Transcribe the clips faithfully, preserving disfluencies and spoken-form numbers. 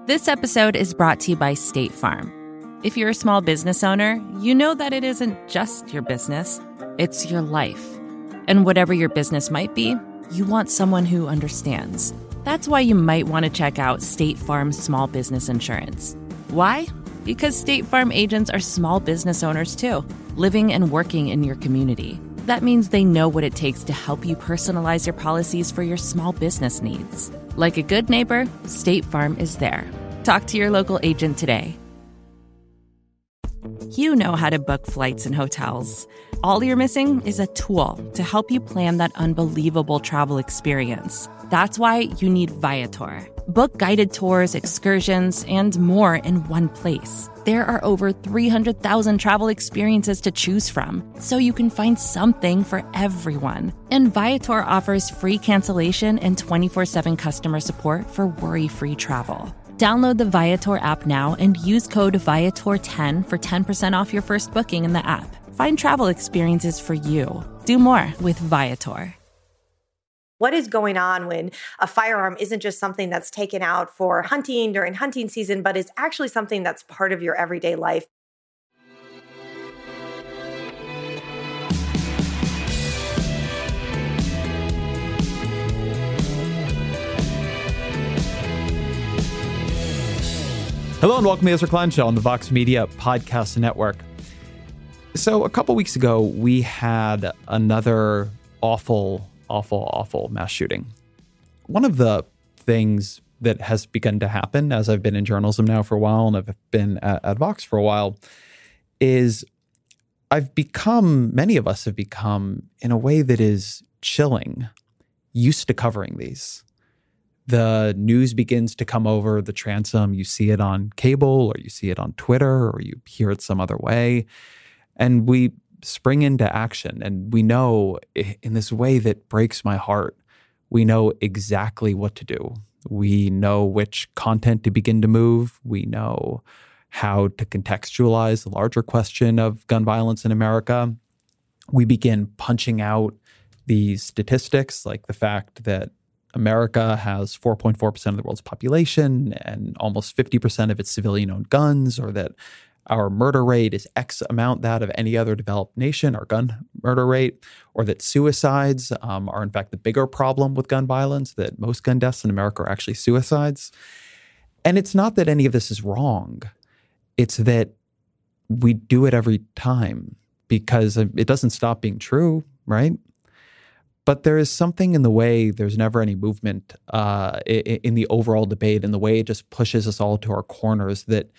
This episode is brought to you by State Farm. If you're a small business owner, you know that it isn't just your business, it's your life. And whatever your business might be, you want someone who understands. That's why you might want to check out State Farm Small Business Insurance. Why? Because State Farm agents are small business owners too, living and working in your community. That means they know what it takes to help you personalize your policies for your small business needs. Like a good neighbor, State Farm is there. Talk to your local agent today. You know how to book flights and hotels. All you're missing is a tool to help you plan that unbelievable travel experience. That's why you need Viator. Book guided tours, excursions, and more in one place. There are over three hundred thousand travel experiences to choose from, so you can find something for everyone. And Viator offers free cancellation and twenty-four seven customer support for worry-free travel. Download the Viator app now and use code Viator ten for ten percent off your first booking in the app. Find travel experiences for you. Do more with Viator. What is going on when a firearm isn't just something that's taken out for hunting during hunting season, but is actually something that's part of your everyday life? Hello and welcome to the Ezra Klein Show on the Vox Media Podcast Network. So a couple weeks ago, we had another awful, awful, awful mass shooting. One of the things that has begun to happen as I've been in journalism now for a while and I've been at, at Vox for a while is I've become, many of us have become, in a way that is chilling, used to covering these. The news begins to come over the transom. You see it on cable or you see it on Twitter or you hear it some other way. And we spring into action. And we know in this way that breaks my heart, we know exactly what to do. We know which content to begin to move. We know how to contextualize the larger question of gun violence in America. We begin punching out these statistics, like the fact that America has four point four percent of the world's population and almost fifty percent of its civilian-owned guns, or that our murder rate is X amount that of any other developed nation, our gun murder rate, or that suicides um, are in fact the bigger problem with gun violence, that most gun deaths in America are actually suicides. And it's not that any of this is wrong. It's that we do it every time because it doesn't stop being true, right? But there is something in the way there's never any movement uh, in the overall debate, and the way it just pushes us all to our corners that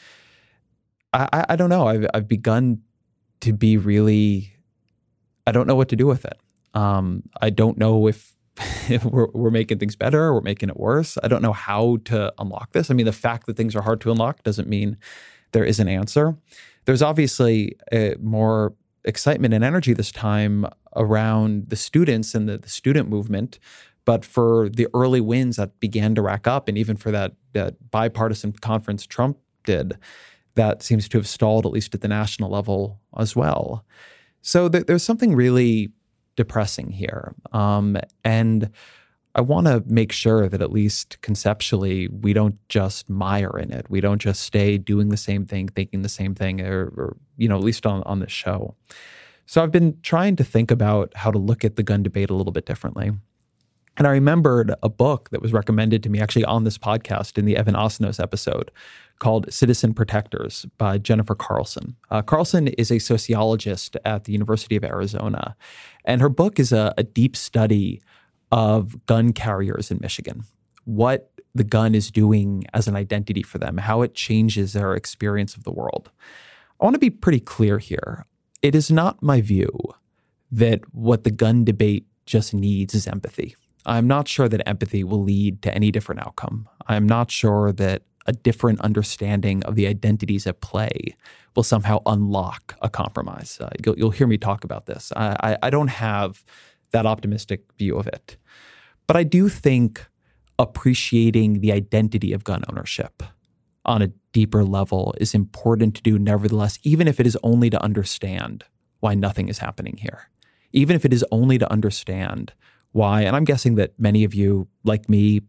I, I don't know. I've, I've begun to be really, I don't know what to do with it. Um, I don't know if, if we're, we're making things better or we're making it worse. I don't know how to unlock this. I mean, the fact that things are hard to unlock doesn't mean there is an answer. There's obviously a more excitement and energy this time around the students and the, the student movement, but for the early wins that began to rack up, and even for that, that bipartisan conference Trump did, that seems to have stalled, at least at the national level as well. So th- there's something really depressing here. Um, and I want to make sure that at least conceptually, we don't just mire in it. We don't just stay doing the same thing, thinking the same thing, or, or you know, at least on, on this show. So I've been trying to think about how to look at the gun debate a little bit differently. And I remembered a book that was recommended to me actually on this podcast in the Evan Osnos episode called Citizen Protectors by Jennifer Carlson. Uh, Carlson is a sociologist at the University of Arizona, and her book is a, a deep study of gun carriers in Michigan, what the gun is doing as an identity for them, how it changes their experience of the world. I want to be pretty clear here. It is not my view that what the gun debate just needs is empathy. I'm not sure that empathy will lead to any different outcome. I'm not sure that a different understanding of the identities at play will somehow unlock a compromise. Uh, you'll, you'll hear me talk about this. I, I, I don't have that optimistic view of it. But I do think appreciating the identity of gun ownership on a deeper level is important to do nevertheless, even if it is only to understand why nothing is happening here. Even if it is only to understand why, and I'm guessing that many of you, like me,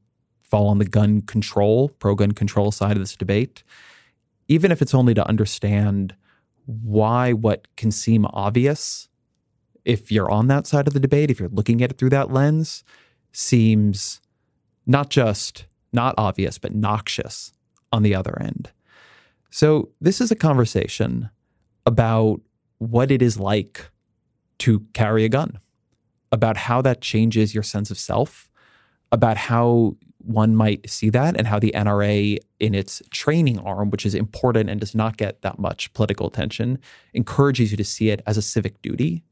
fall on the gun control, pro-gun control side of this debate, even if it's only to understand why what can seem obvious, if you're on that side of the debate, if you're looking at it through that lens, seems not just not obvious, but noxious on the other end. So this is a conversation about what it is like to carry a gun, about how that changes your sense of self, about how one might see that and how the N R A in its training arm, which is important and does not get that much political attention, encourages you to see it as a civic duty,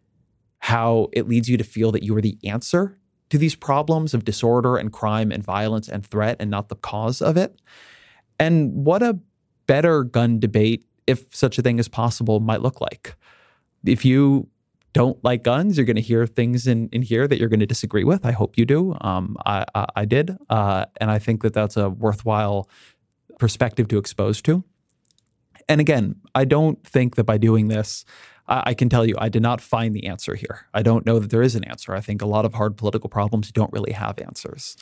how it leads you to feel that you are the answer to these problems of disorder and crime and violence and threat and not the cause of it. And what a better gun debate, if such a thing is possible, might look like. If you don't like guns, you're going to hear things in, in here that you're going to disagree with. I hope you do. Um, I, I, I did. Uh, and I think that that's a worthwhile perspective to expose to. And again, I don't think that by doing this, I, I can tell you I did not find the answer here. I don't know that there is an answer. I think a lot of hard political problems don't really have answers.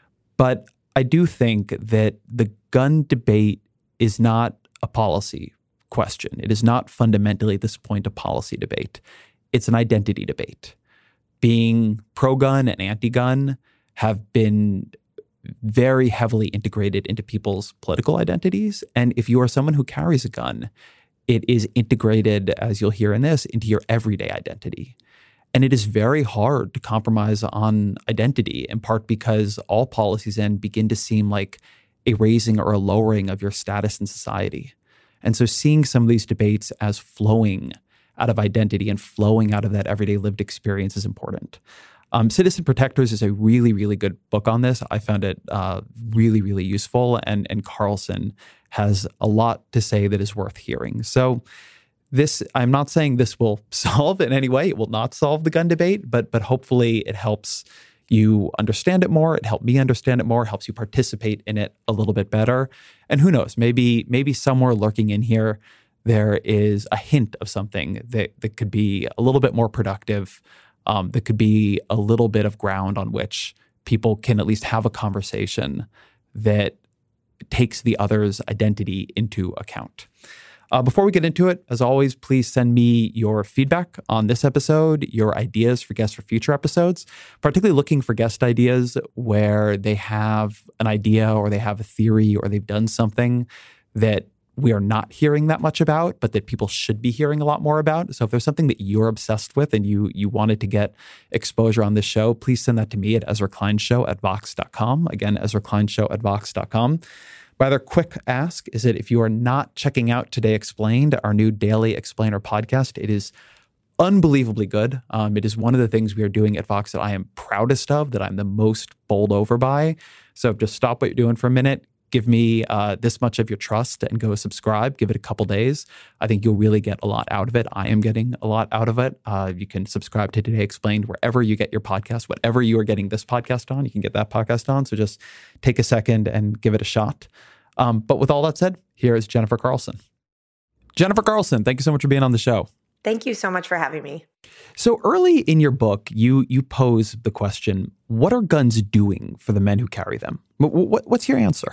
But I do think that the gun debate is not a policy question. It is not fundamentally at this point a policy debate. It's an identity debate. Being pro-gun and anti-gun have been very heavily integrated into people's political identities. And if you are someone who carries a gun, it is integrated, as you'll hear in this, into your everyday identity. And it is very hard to compromise on identity, in part because all policies then begin to seem like a raising or a lowering of your status in society. And so seeing some of these debates as flowing out of identity and flowing out of that everyday lived experience is important. Um, Citizen Protectors is a really, really good book on this. I found it uh, really, really useful. And, and Carlson has a lot to say that is worth hearing. So this, I'm not saying this will solve in any way. It will not solve the gun debate, but, but hopefully it helps you understand it more. It helped me understand it more. It helps you participate in it a little bit better. And who knows, maybe, maybe somewhere lurking in here, there is a hint of something that, that could be a little bit more productive, um, that could be a little bit of ground on which people can at least have a conversation that takes the other's identity into account. Uh, before we get into it, as always, please send me your feedback on this episode, your ideas for guests for future episodes, particularly looking for guest ideas where they have an idea or they have a theory or they've done something that we are not hearing that much about, but that people should be hearing a lot more about. So if there's something that you're obsessed with and you you wanted to get exposure on this show, please send that to me at Ezra Klein Show at Vox dot com. Again, Ezra Klein Show at Vox dot com. My other quick ask is that if you are not checking out Today Explained, our new daily explainer podcast, it is unbelievably good. Um, it is one of the things we are doing at Vox that I am proudest of, that I'm the most bowled over by. So just stop what you're doing for a minute. Give me uh, this much of your trust and go subscribe. Give it a couple days. I think you'll really get a lot out of it. I am getting a lot out of it. Uh, you can subscribe to Today Explained wherever you get your podcast. Whatever you are getting this podcast on, you can get that podcast on. So just take a second and give it a shot. Um, but with all that said, here is Jennifer Carlson. Jennifer Carlson, thank you so much for being on the show. Thank you so much for having me. So early in your book, you you pose the question, what are guns doing for the men who carry them? What, what, what's your answer?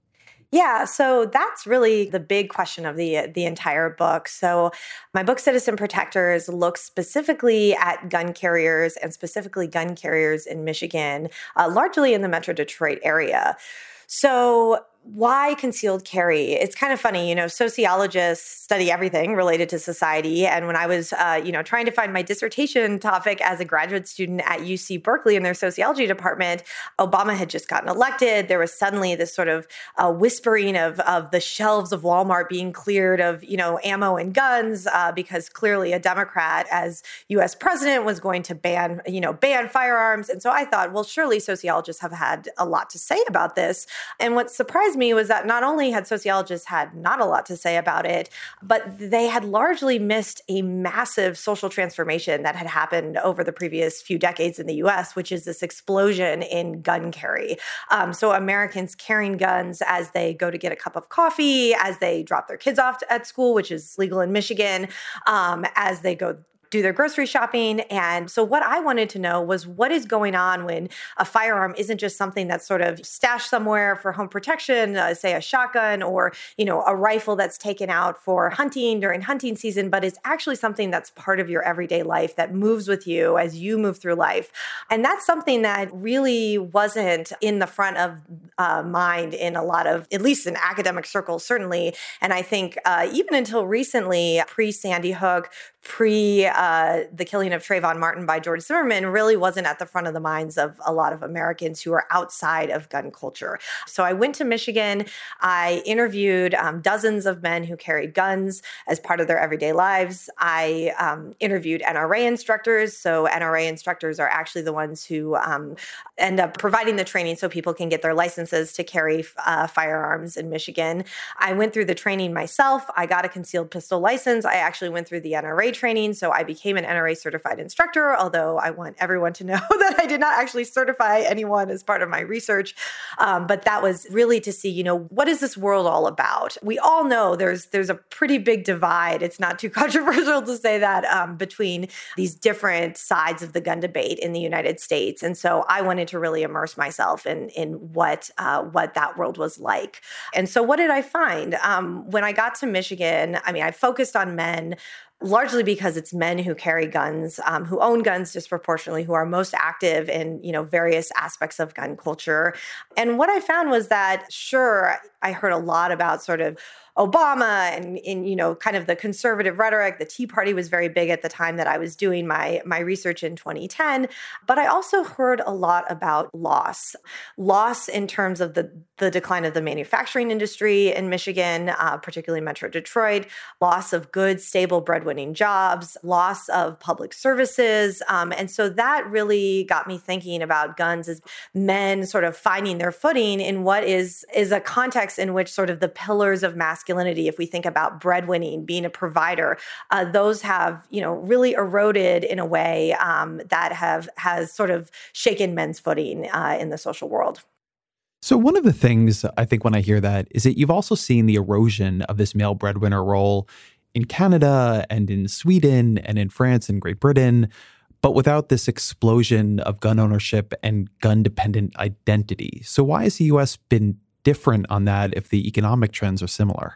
Yeah, so that's really the big question of the the entire book. So my book, Citizen Protectors, looks specifically at gun carriers and specifically gun carriers in Michigan, uh, largely in the Metro Detroit area. So why concealed carry? It's kind of funny, you know, sociologists study everything related to society. And when I was, uh, you know, trying to find my dissertation topic as a graduate student at U C Berkeley in their sociology department, Obama had just gotten elected. There was suddenly this sort of uh, whispering of, of the shelves of Walmart being cleared of, you know, ammo and guns uh, because clearly a Democrat as U S president was going to ban, you know, ban firearms. And so I thought, well, surely sociologists have had a lot to say about this. And what surprised me was that not only had sociologists had not a lot to say about it, but they had largely missed a massive social transformation that had happened over the previous few decades in the U S, which is this explosion in gun carry. Um, so Americans carrying guns as they go to get a cup of coffee, as they drop their kids off at school, which is legal in Michigan, um, as they go do their grocery shopping. And so what I wanted to know was what is going on when a firearm isn't just something that's sort of stashed somewhere for home protection, uh, say a shotgun or, you know, a rifle that's taken out for hunting during hunting season, but it's actually something that's part of your everyday life that moves with you as you move through life. And that's something that really wasn't in the front of uh, mind in a lot of, at least in academic circles, certainly. And I think uh, even until recently, pre-Sandy Hook, pre uh, the killing of Trayvon Martin by George Zimmerman, really wasn't at the front of the minds of a lot of Americans who are outside of gun culture. So I went to Michigan. I interviewed um, dozens of men who carried guns as part of their everyday lives. I um, interviewed N R A instructors. So N R A instructors are actually the ones who um, end up providing the training so people can get their licenses to carry uh, firearms in Michigan. I went through the training myself. I got a concealed pistol license. I actually went through the N R A training, so I became an N R A certified instructor, although I want everyone to know that I did not actually certify anyone as part of my research. Um, but that was really to see, you know, what is this world all about? We all know there's there's a pretty big divide. It's not too controversial to say that um, between these different sides of the gun debate in the United States. And so I wanted to really immerse myself in, in what, uh, what that world was like. And so what did I find? Um, when I got to Michigan, I mean, I focused on men largely because it's men who carry guns, um, who own guns disproportionately, who are most active in, you know, various aspects of gun culture. And what I found was that, sure, I heard a lot about sort of Obama and, in, you know, kind of the conservative rhetoric. The Tea Party was very big at the time that I was doing my, my research in twenty ten. But I also heard a lot about loss. Loss in terms of the, the decline of the manufacturing industry in Michigan, uh, particularly Metro Detroit, loss of good, stable, breadwinning jobs, loss of public services. Um, and so that really got me thinking about guns as men sort of finding their footing in what is, is a context in which sort of the pillars of masculinity, if we think about breadwinning, being a provider, uh, those have, you know, really eroded in a way um, that have has sort of shaken men's footing uh, in the social world. So one of the things I think when I hear that is that you've also seen the erosion of this male breadwinner role in Canada and in Sweden and in France and Great Britain, but without this explosion of gun ownership and gun-dependent identity. So why has the U S been different on that if the economic trends are similar?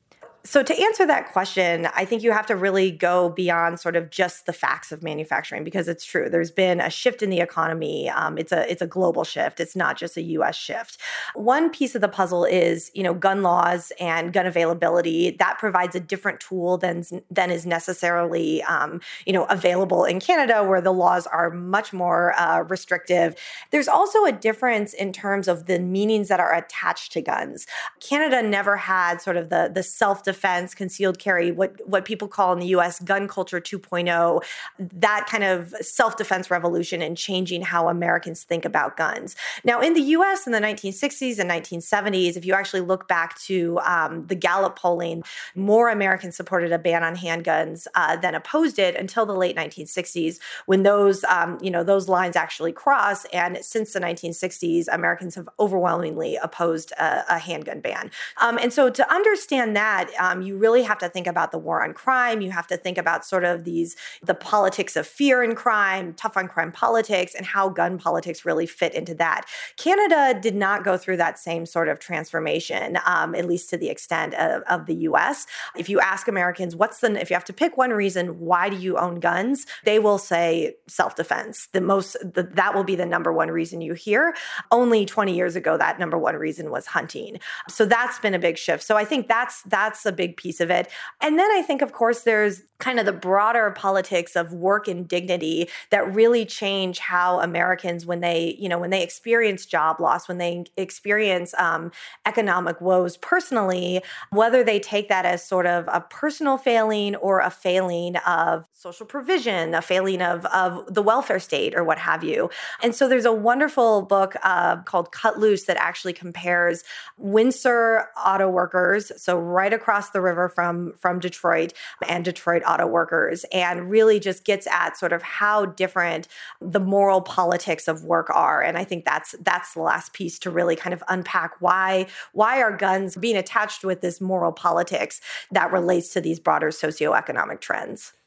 So to answer that question, I think you have to really go beyond sort of just the facts of manufacturing, because it's true. There's been a shift in the economy. Um, it's a it's a global shift. It's not just a U S shift. One piece of the puzzle is, you know, gun laws and gun availability. That provides a different tool than than is necessarily, um, you know, available in Canada, where the laws are much more uh, restrictive. There's also a difference in terms of the meanings that are attached to guns. Canada never had sort of the the self-defense defense, concealed carry, what, what people call in the U S gun culture two point oh, that kind of self-defense revolution and changing how Americans think about guns. Now, in the U S in the nineteen sixties and nineteen seventies, if you actually look back to um, the Gallup polling, more Americans supported a ban on handguns uh, than opposed it until the late nineteen sixties, when those, um, you know, those lines actually cross. And since the nineteen sixties, Americans have overwhelmingly opposed a, a handgun ban. Um, and so to understand that, Um, you really have to think about the war on crime. You have to think about sort of these, the politics of fear and crime, tough on crime politics, and how gun politics really fit into that. Canada did not go through that same sort of transformation, um, at least to the extent of, of the U S. If you ask Americans, what's the, if you have to pick one reason, why do you own guns? They will say self-defense. The most, the, that will be the number one reason you hear. Only twenty years ago, that number one reason was hunting. So that's been a big shift. So I think that's, that's a big piece of it. And then I think, of course, there's kind of the broader politics of work and dignity that really change how Americans, when they, you know, when they experience job loss, when they experience um, economic woes personally, whether they take that as sort of a personal failing or a failing of social provision, a failing of, of the welfare state or what have you. And so there's a wonderful book uh, called Cut Loose that actually compares Windsor auto workers, so right across the river from, from Detroit, and Detroit auto workers, and really just gets at sort of how different the moral politics of work are. And I think that's that's the last piece to really kind of unpack why, why are guns being attached with this moral politics that relates to these broader socioeconomic trends.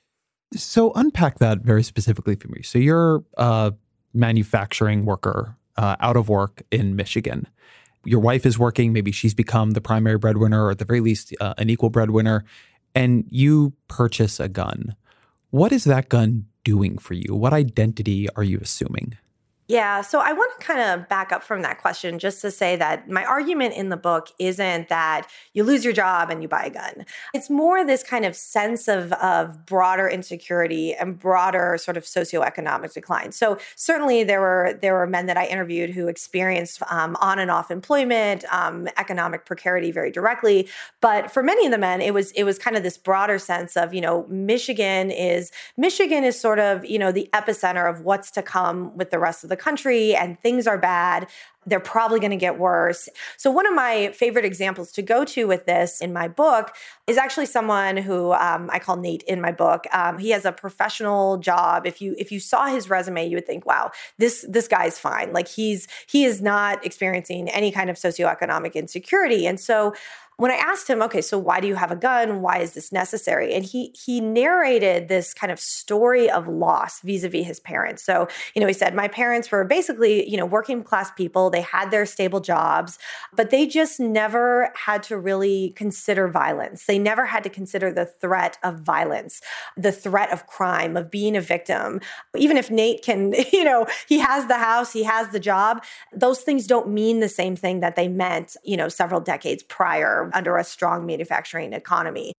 So unpack that very specifically for me. So you're a manufacturing worker uh, out of work in Michigan. Your wife is working. Maybe she's become the primary breadwinner, or at the very least, uh, an equal breadwinner. And you purchase a gun. What is that gun doing for you? What identity are you assuming? Yeah, so I want to kind of back up from that question just to say that my argument in the book isn't that you lose your job and you buy a gun. It's more this kind of sense of, of broader insecurity and broader sort of socioeconomic decline. So certainly there were there were men that I interviewed who experienced um, on and off employment, um, economic precarity very directly. But for many of the men, it was it was kind of this broader sense of, you know, Michigan is Michigan is sort of, you know, the epicenter of what's to come with the rest of the country, and things are bad. They're probably going to get worse. So one of my favorite examples to go to with this in my book is actually someone who um, I call Nate in my book. Um, he has a professional job. If you if you saw his resume, you would think, wow, this this guy's fine. Like he's he is not experiencing any kind of socioeconomic insecurity. And so when I asked him, okay, so why do you have a gun? Why is this necessary? And he he narrated this kind of story of loss vis-a-vis his parents. So, you know, he said, my parents were basically, you know, working class people. They had their stable jobs, but they just never had to really consider violence. They never had to consider the threat of violence, the threat of crime, of being a victim. Even if Nate can, you know, he has the house, he has the job, those things don't mean the same thing that they meant, you know, several decades prior under a strong manufacturing economy.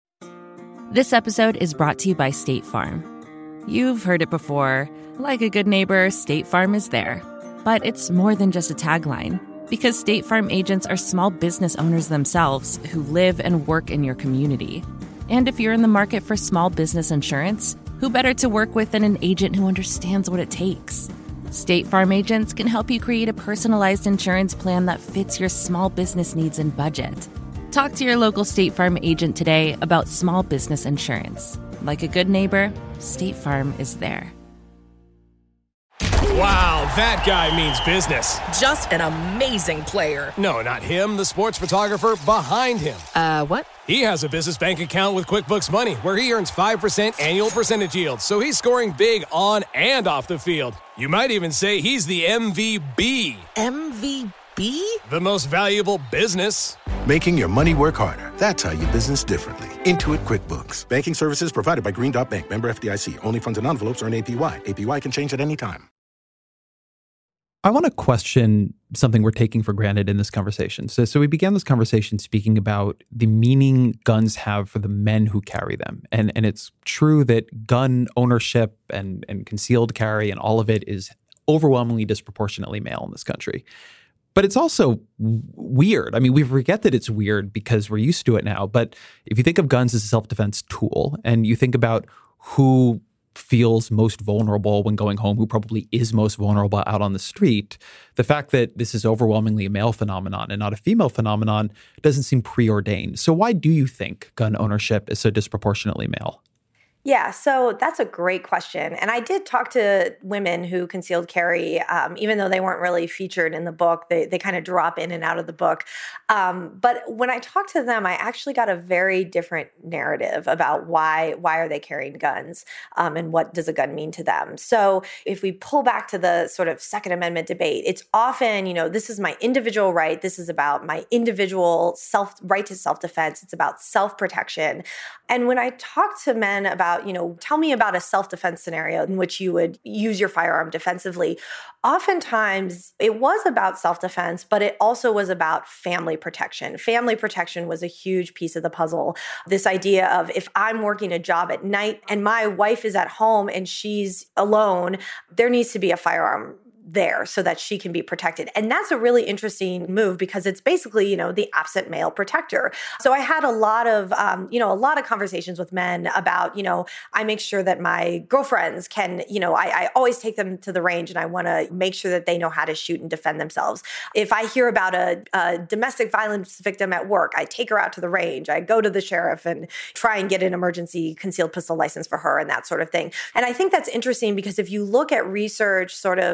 This episode is brought to you by State Farm. You've heard it before. Like a good neighbor, State Farm is there. But it's more than just a tagline, because State Farm agents are small business owners themselves who live and work in your community. And if you're in the market for small business insurance, who better to work with than an agent who understands what it takes? State Farm agents can help you create a personalized insurance plan that fits your small business needs and budget. Talk to your local State Farm agent today about small business insurance. Like a good neighbor, State Farm is there. Wow, that guy means business. Just an amazing player. No, not him, the sports photographer behind him. Uh, what? He has a business bank account with QuickBooks Money where he earns five percent annual percentage yield, so he's scoring big on and off the field. You might even say he's the M V B. M V B? The most valuable business. Making your money work harder. That's how you business differently. Intuit QuickBooks. Banking services provided by Green Dot Bank. Member F D I C. Only funds and envelopes earn A P Y. A P Y can change at any time. I want to question something we're taking for granted in this conversation. So, so we began this conversation speaking about the meaning guns have for the men who carry them. And, and it's true that gun ownership and, and concealed carry and all of it is overwhelmingly disproportionately male in this country. But it's also weird. I mean, we forget that it's weird because we're used to it now. But if you think of guns as a self-defense tool and you think about who feels most vulnerable when going home, who probably is most vulnerable out on the street, the fact that this is overwhelmingly a male phenomenon and not a female phenomenon doesn't seem preordained. So why do you think gun ownership is so disproportionately male? Yeah, so that's a great question. And I did talk to women who concealed carry, um, even though they weren't really featured in the book. They they kind of drop in and out of the book. Um, but when I talked to them, I actually got a very different narrative about why why are they carrying guns um, and what does a gun mean to them. So if we pull back to the sort of Second Amendment debate, it's often, you know, this is my individual right. This is about my individual self right to self-defense. It's about self-protection. And when I talk to men about, you know, tell me about a self-defense scenario in which you would use your firearm defensively, oftentimes it was about self-defense, but it also was about family protection. Family protection was a huge piece of the puzzle. This idea of if I'm working a job at night and my wife is at home and she's alone, there needs to be a firearm there so that she can be protected. And that's a really interesting move because it's basically, you know, the absent male protector. So I had a lot of, um, you know, a lot of conversations with men about, you know, I make sure that my girlfriends can, you know, I, I always take them to the range and I want to make sure that they know how to shoot and defend themselves. If I hear about a, a domestic violence victim at work, I take her out to the range. I go to the sheriff and try and get an emergency concealed pistol license for her and that sort of thing. And I think that's interesting because if you look at research sort of, uh,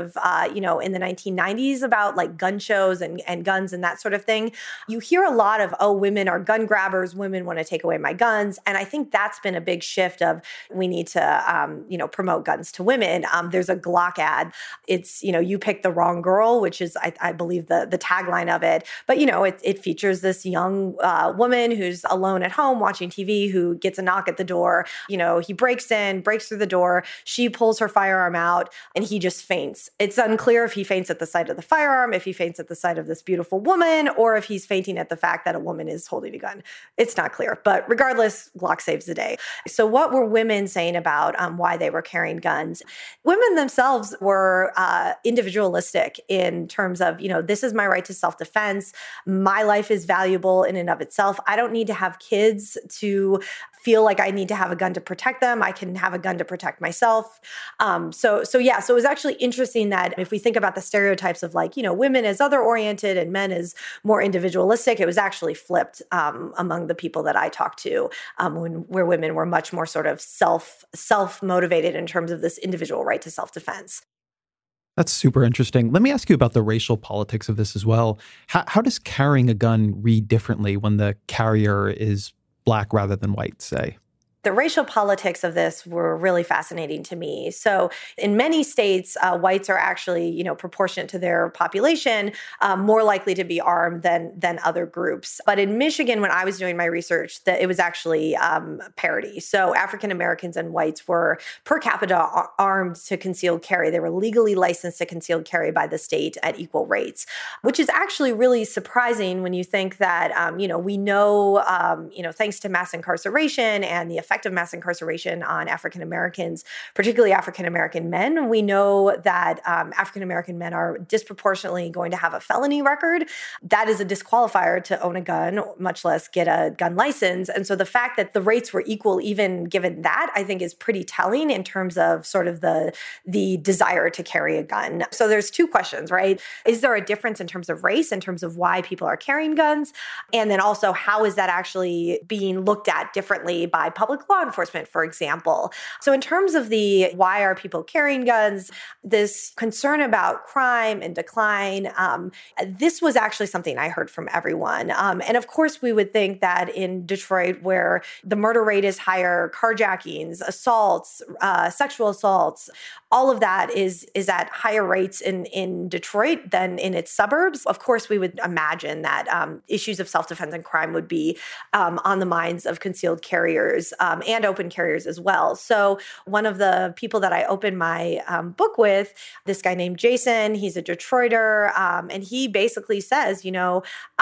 uh, you know, in the nineteen nineties about like gun shows and, and guns and that sort of thing, you hear a lot of, oh, women are gun grabbers, women want to take away my guns. And I think that's been a big shift of we need to, um, you know, promote guns to women. Um, there's a Glock ad. It's, you know, you picked the wrong girl, which is, I, I believe, the the tagline of it. But, you know, it, it features this young uh, woman who's alone at home watching T V who gets a knock at the door. You know, he breaks in, breaks through the door. She pulls her firearm out and he just faints. It's unclear if he faints at the sight of the firearm, if he faints at the sight of this beautiful woman, or if he's fainting at the fact that a woman is holding a gun. It's not clear. But regardless, Glock saves the day. So what were women saying about um, why they were carrying guns? Women themselves were uh, individualistic in terms of, you know, this is my right to self-defense. My life is valuable in and of itself. I don't need to have kids to feel like I need to have a gun to protect them. I can have a gun to protect myself. Um, so, so yeah, so it was actually interesting that if we think about the stereotypes of like, you know, women as other-oriented and men as more individualistic, it was actually flipped um, among the people that I talked to, um, when, where women were much more sort of self, self-motivated in terms of this individual right to self-defense. That's super interesting. Let me ask you about the racial politics of this as well. How, how does carrying a gun read differently when the carrier is Black rather than white, say? The racial politics of this were really fascinating to me. So in many states, uh, whites are actually, you know, proportionate to their population, um, more likely to be armed than than other groups. But in Michigan, when I was doing my research, that it was actually um, parity. So African Americans and whites were per capita ar- armed to concealed carry. They were legally licensed to concealed carry by the state at equal rates, which is actually really surprising when you think that, um, you know, we know, um, you know, thanks to mass incarceration and the effect of mass incarceration on African Americans, particularly African American men, we know that um, African American men are disproportionately going to have a felony record. That is a disqualifier to own a gun, much less get a gun license. And so the fact that the rates were equal, even given that, I think is pretty telling in terms of sort of the, the desire to carry a gun. So there's two questions, right? Is there a difference in terms of race, in terms of why people are carrying guns? And then also, how is that actually being looked at differently by public law enforcement, for example? So in terms of the why are people carrying guns, this concern about crime and decline, um, this was actually something I heard from everyone. Um, and of course, we would think that in Detroit, where the murder rate is higher, carjackings, assaults, uh, sexual assaults, all of that is, is at higher rates in, in Detroit than in its suburbs. Of course, we would imagine that um, issues of self-defense and crime would be um, on the minds of concealed carriers um, and open carriers as well. So one of the people that I opened my um, book with, this guy named Jason, he's a Detroiter, um, and he basically says, you know,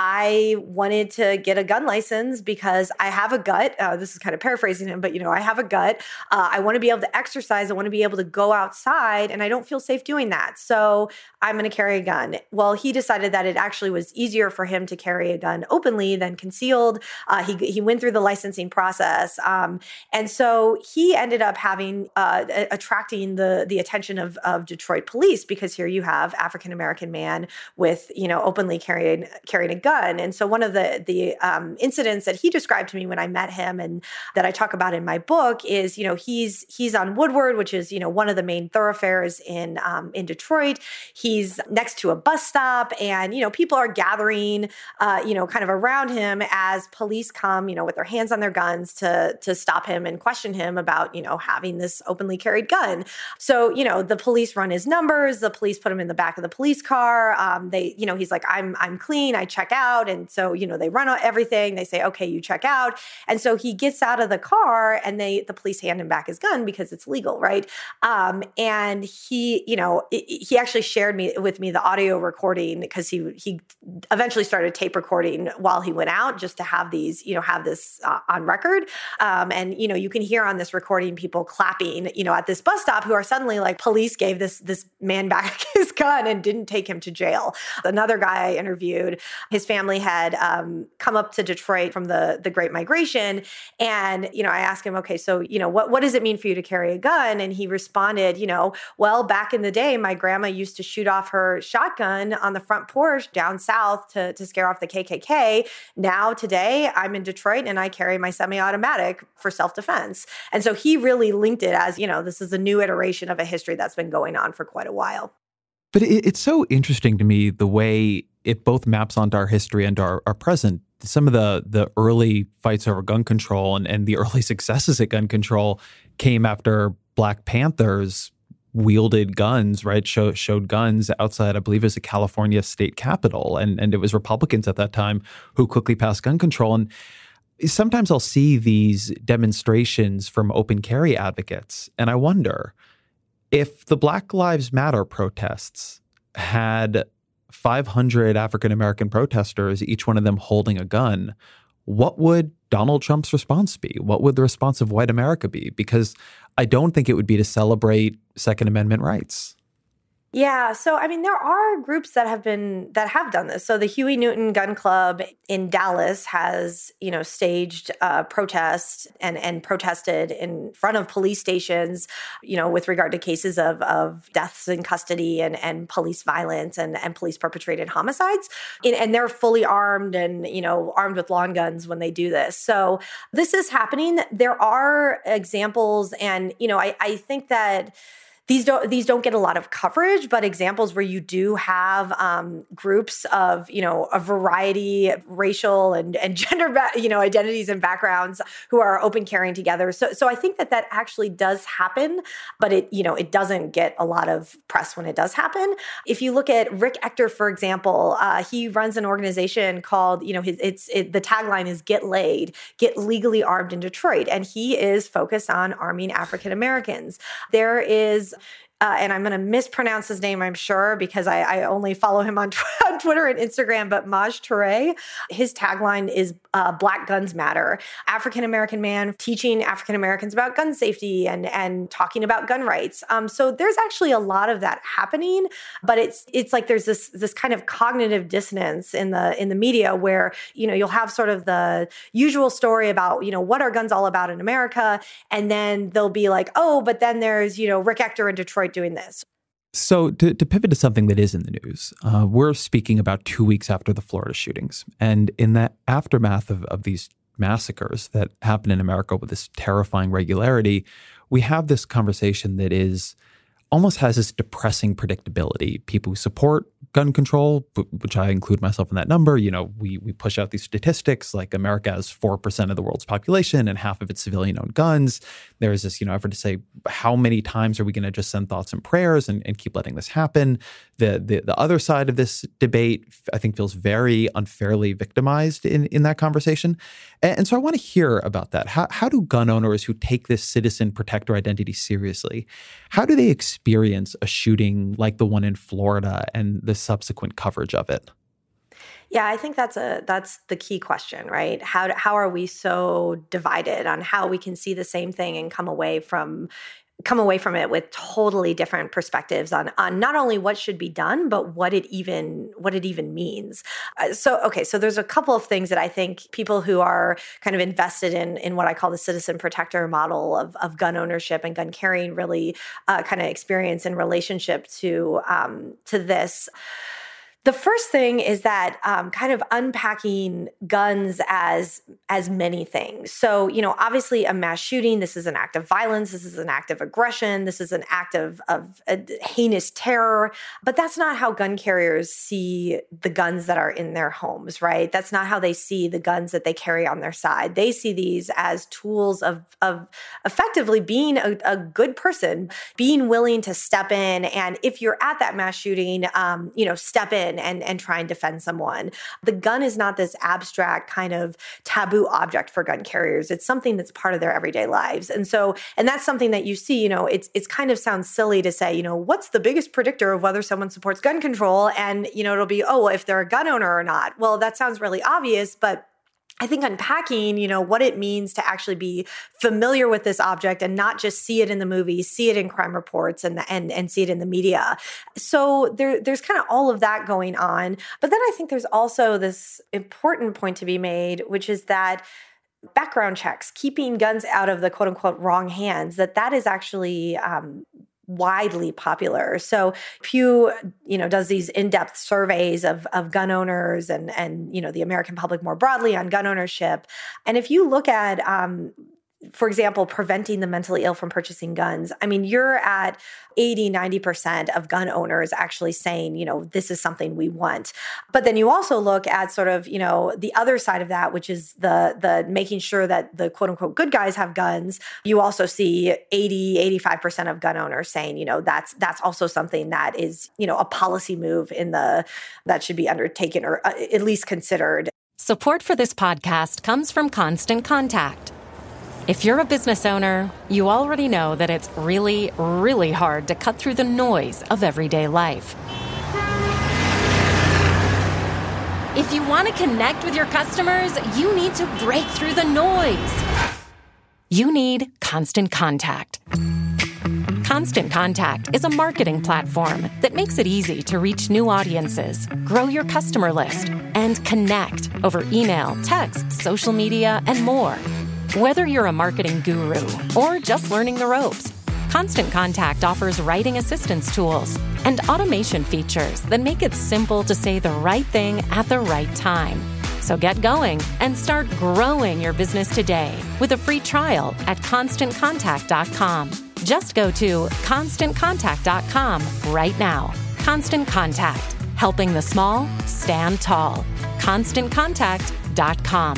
I wanted to get a gun license because I have a gut. Uh, this is kind of paraphrasing him, but, you know, I have a gut. Uh, I want to be able to exercise. I want to be able to go outside, and I don't feel safe doing that. So I'm going to carry a gun. Well, he decided that it actually was easier for him to carry a gun openly than concealed. Uh, he, he went through the licensing process. Um, And so he ended up having, uh, attracting the the attention of, of Detroit police, because here you have African-American man with, you know, openly carrying carrying a gun. And so one of the, the um, incidents that he described to me when I met him and that I talk about in my book is, you know, he's he's on Woodward, which is, you know, one of the main thoroughfares in, um, in Detroit. He's next to a bus stop, and, you know, people are gathering, uh, you know, kind of around him as police come, you know, with their hands on their guns to, to stop him and question him about, you know, having this openly carried gun. So, you know, the police run his numbers, the police put him in the back of the police car. Um, they, you know, he's like, I'm, I'm clean, I check out. And so, you know, they run everything. They say, okay, you check out. And so he gets out of the car, and they, the police hand him back his gun because it's legal, right? Um, and he, you know, it, he actually shared me with me the audio recording, because he, he eventually started tape recording while he went out, just to have these, you know, have this uh, on record. Um, and, you know, you can hear on this recording people clapping, you know, at this bus stop, who are suddenly like, police gave this, this man back his gun and didn't take him to jail. Another guy I interviewed, his family had um, come up to Detroit from the, the Great Migration. And, you know, I asked him, okay, so, you know, what, what does it mean for you to carry a gun? And he responded, you know, well, back in the day, my grandma used to shoot off her shotgun on the front porch down south to, to scare off the K K K. Now, today, I'm in Detroit and I carry my semi-automatic for self-defense. And so he really linked it as, you know, this is a new iteration of a history that's been going on for quite a while. But it, it's so interesting to me the way it both maps onto our history and our, our present. Some of the the early fights over gun control and, and the early successes at gun control came after Black Panthers wielded guns, right? Show, showed guns outside, I believe it was the California state capitol. And, and it was Republicans at that time who quickly passed gun control. And sometimes I'll see these demonstrations from open carry advocates, and I wonder if the Black Lives Matter protests had five hundred African-American protesters, each one of them holding a gun, what would Donald Trump's response be? What would the response of white America be? Because I don't think it would be to celebrate Second Amendment rights. Yeah. So, I mean, there are groups that have been, that have done this. So the Huey Newton Gun Club in Dallas has, you know, staged uh, protests and, and protested in front of police stations, you know, with regard to cases of, of deaths in custody and, and police violence and, and police perpetrated homicides. And, and they're fully armed and, you know, armed with lawn guns when they do this. So this is happening. There are examples. And, you know, I, I think that These don't these don't get a lot of coverage, but examples where you do have um, groups of, you know, a variety of racial and, and gender, you know, identities and backgrounds who are open carrying together. So so I think that that actually does happen, but it, you know, it doesn't get a lot of press when it does happen. If you look at Rick Ector, for example, uh, he runs an organization called, you know, his, it's it, the tagline is "Get Laid," get legally armed in Detroit, and he is focused on arming African Americans. There is Uh, and I'm going to mispronounce his name, I'm sure, because I, I only follow him on, tw- on Twitter and Instagram, but Maj Touré, his tagline is uh, Black Guns Matter. African-American man teaching African-Americans about gun safety and, and talking about gun rights. Um, so there's actually a lot of that happening, but it's it's like there's this this kind of cognitive dissonance in the in the media where, you know, you'll have sort of the usual story about, you know, what are guns all about in America? And then they'll be like, oh, but then there's, you know, Rick Ector in Detroit doing this. So to, to pivot to something that is in the news, uh, we're speaking about two weeks after the Florida shootings. And in that aftermath of, of these massacres that happen in America with this terrifying regularity, we have this conversation that is almost has this depressing predictability. People who support gun control, which I include myself in that number, you know, we we push out these statistics like America has four percent of the world's population and half of its civilian-owned guns. There's this, you know, effort to say, how many times are we going to just send thoughts and prayers and, and keep letting this happen? The, the the other side of this debate, I think, feels very unfairly victimized in, in that conversation. And, and so I want to hear about that. How, how do gun owners who take this citizen protector identity seriously, how do they experience a shooting like the one in Florida and the subsequent coverage of it? Yeah, I think that's a that's the key question, right? How how are we so divided on how we can see the same thing and come away from come away from it with totally different perspectives on on not only what should be done, but what it even what it even means. Uh, so okay, so there's a couple of things that I think people who are kind of invested in in what I call the citizen protector model of of gun ownership and gun carrying really uh, kind of experience in relationship to um, to this. The first thing is that um, kind of unpacking guns as as many things. So, you know, obviously a mass shooting, this is an act of violence, this is an act of aggression, this is an act of, of uh, heinous terror, but that's not how gun carriers see the guns that are in their homes, right? That's not how they see the guns that they carry on their side. They see these as tools of, of effectively being a, a good person, being willing to step in, and if you're at that mass shooting, um, you know, step in and, and try and defend someone. The gun is not this abstract kind of taboo object for gun carriers. It's something that's part of their everyday lives. And so, and that's something that you see, you know, it's it's kind of sounds silly to say, you know, what's the biggest predictor of whether someone supports gun control? And, you know, it'll be, oh, if they're a gun owner or not. Well, that sounds really obvious, but I think unpacking, you know, what it means to actually be familiar with this object and not just see it in the movies, see it in crime reports and and and see it in the media. So there, there's kind of all of that going on. But then I think there's also this important point to be made, which is that background checks, keeping guns out of the quote unquote wrong hands, that that is actually um, widely popular. So Pew, you know, does these in-depth surveys of, of gun owners and, and, you know, the American public more broadly on gun ownership. And if you look at um, for example, preventing the mentally ill from purchasing guns. I mean, you're at eighty, ninety percent of gun owners actually saying, you know, this is something we want. But then you also look at sort of, you know, the other side of that, which is the the making sure that the quote unquote good guys have guns. You also see eighty, eighty-five percent of gun owners saying, you know, that's that's also something that is, you know, a policy move in the that should be undertaken or uh, at least considered. Support for this podcast comes from Constant Contact. If you're a business owner, you already know that it's really, really hard to cut through the noise of everyday life. If you want to connect with your customers, you need to break through the noise. You need Constant Contact. Constant Contact is a marketing platform that makes it easy to reach new audiences, grow your customer list, and connect over email, text, social media, and more. Whether you're a marketing guru or just learning the ropes, Constant Contact offers writing assistance tools and automation features that make it simple to say the right thing at the right time. So get going and start growing your business today with a free trial at constant contact dot com. Just go to constant contact dot com right now. Constant Contact, helping the small stand tall. constant contact dot com.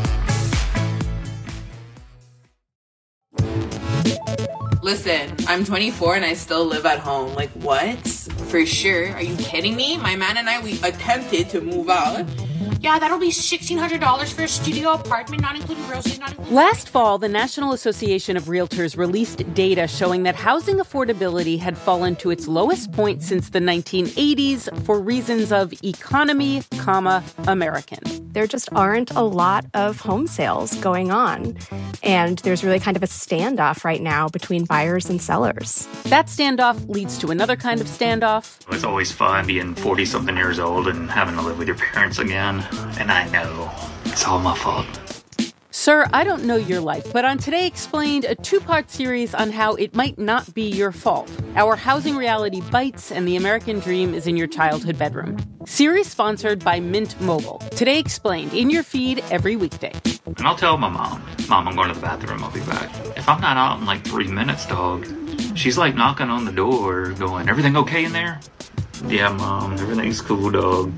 Listen, I'm twenty-four and I still live at home. Like, what? For sure. Are you kidding me? My man and I, we attempted to move out. Yeah, that'll be sixteen hundred dollars for a studio apartment, not including groceries, not including... Last fall, the National Association of Realtors released data showing that housing affordability had fallen to its lowest point since the nineteen eighties for reasons of economy, comma, American. There just aren't a lot of home sales going on. And there's really kind of a standoff right now between buyers and sellers. That standoff leads to another kind of standoff. It's always fun being forty-something years old and having to live with your parents again. And I know it's all my fault. Sir, I don't know your life, but on Today Explained, a two-part series on how it might not be your fault. Our housing reality bites and the American dream is in your childhood bedroom. Series sponsored by Mint Mobile. Today Explained, in your feed every weekday. And I'll tell my mom, Mom, I'm going to the bathroom, I'll be back. If I'm not out in like three minutes, dog, she's like knocking on the door going, everything okay in there? Yeah, Mom, everything's cool, dog.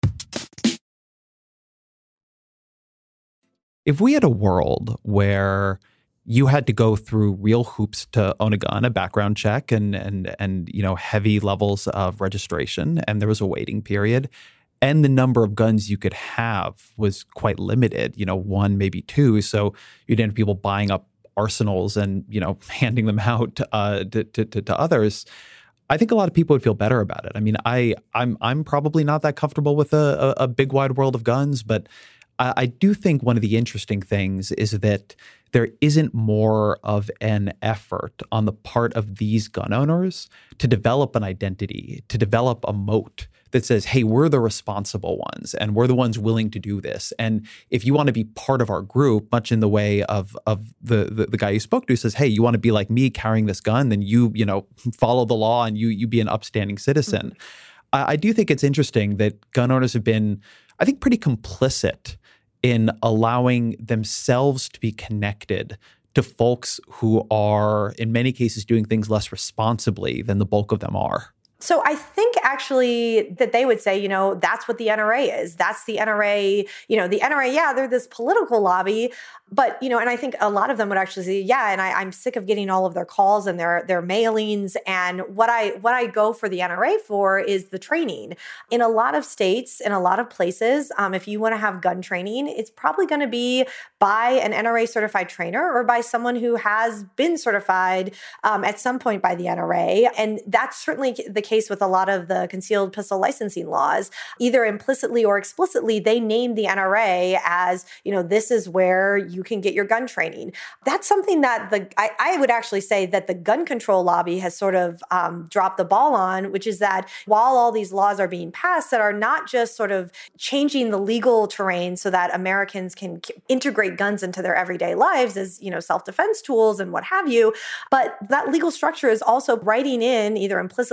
If we had a world where you had to go through real hoops to own a gun, a background check, and and and you know heavy levels of registration, and there was a waiting period, and the number of guns you could have was quite limited, you know, one, maybe two, so you'd have people buying up arsenals and you know handing them out uh, to, to to others. I think a lot of people would feel better about it. I mean, I I'm I'm probably not that comfortable with a, a, a big wide world of guns, but I do think one of the interesting things is that there isn't more of an effort on the part of these gun owners to develop an identity, to develop a moat that says, hey, we're the responsible ones and we're the ones willing to do this. And if you want to be part of our group, much in the way of of the the, the guy you spoke to says, hey, you want to be like me carrying this gun, then you, you know, follow the law and you you be an upstanding citizen. Mm-hmm. I, I do think it's interesting that gun owners have been, I think, pretty complicit in allowing themselves to be connected to folks who are, in many cases, doing things less responsibly than the bulk of them are. So I think actually that they would say, you know, that's what the N R A is. That's the N R A, you know, the N R A, yeah, they're this political lobby. But, you know, and I think a lot of them would actually say, yeah, and I, I'm sick of getting all of their calls and their their mailings. And what I what I go for the N R A for is the training. In a lot of states, in a lot of places, um, if you want to have gun training, it's probably going to be by an N R A certified trainer or by someone who has been certified um, at some point by the N R A. And that's certainly the case with a lot of the concealed pistol licensing laws. Either implicitly or explicitly, they name the N R A as, you know, this is where you can get your gun training. That's something that the I, I would actually say that the gun control lobby has sort of um, dropped the ball on, which is that while all these laws are being passed that are not just sort of changing the legal terrain so that Americans can integrate guns into their everyday lives as, you know, self-defense tools and what have you, but that legal structure is also writing in, either implicitly or explicitly,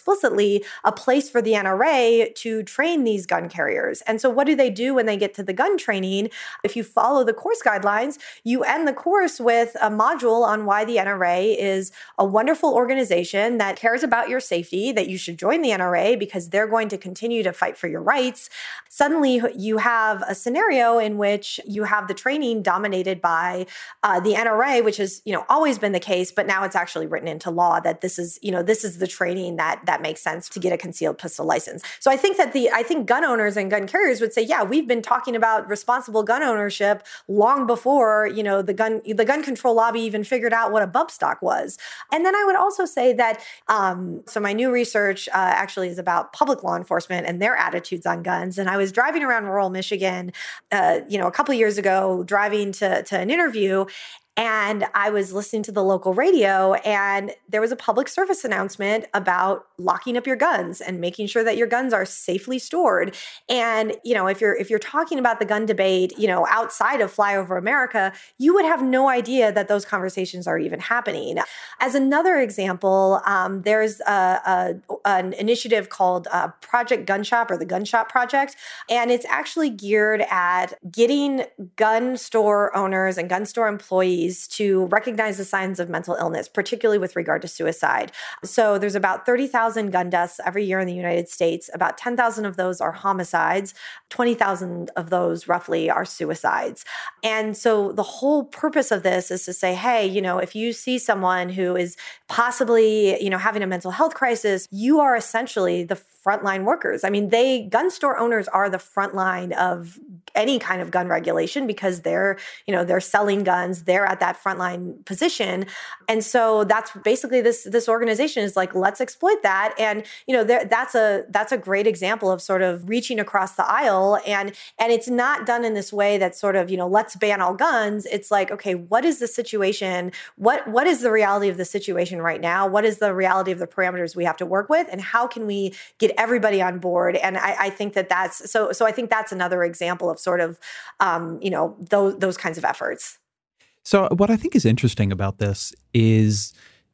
explicitly a place for the N R A to train these gun carriers. And so what do they do when they get to the gun training? If you follow the course guidelines, you end the course with a module on why the N R A is a wonderful organization that cares about your safety, that you should join the N R A because they're going to continue to fight for your rights. Suddenly you have a scenario in which you have the training dominated by uh, the N R A, which has, you know, always been the case, but now it's actually written into law that this is, you know, this is the training that that makes sense to get a concealed pistol license. So I think that the, I think gun owners and gun carriers would say, yeah, we've been talking about responsible gun ownership long before, you know, the gun, the gun control lobby even figured out what a bump stock was. And then I would also say that, um, so my new research uh, actually is about public law enforcement and their attitudes on guns. And I was driving around rural Michigan, uh, you know, a couple of years ago, driving to, to an interview. And I was listening to the local radio, and there was a public service announcement about locking up your guns and making sure that your guns are safely stored. And, you know, if you're if you're talking about the gun debate, you know, outside of Flyover America, you would have no idea that those conversations are even happening. As another example, um, there's a, a, an initiative called uh, Project Gun Shop, or the Gun Shop Project, and it's actually geared at getting gun store owners and gun store employees to recognize the signs of mental illness, particularly with regard to suicide. So there's about thirty thousand gun deaths every year in the United States. About ten thousand of those are homicides. twenty thousand of those roughly are suicides. And so the whole purpose of this is to say, hey, you know, if you see someone who is possibly, you know, having a mental health crisis, you are essentially the frontline workers. I mean, they, gun store owners are the front line of any kind of gun regulation because they're, you know, they're selling guns, they're at that frontline position. And so that's basically this, this organization is like, let's exploit that. And, you know, that's a, that's a great example of sort of reaching across the aisle. And, and it's not done in this way that's sort of, you know, let's ban all guns. It's like, okay, what is the situation? What, what is the reality of the situation right now? What is the reality of the parameters we have to work with? And how can we get everybody on board? And I, I think that that's, so, so I think that's another example of sort of, um, you know, those, those kinds of efforts. So what I think is interesting about this is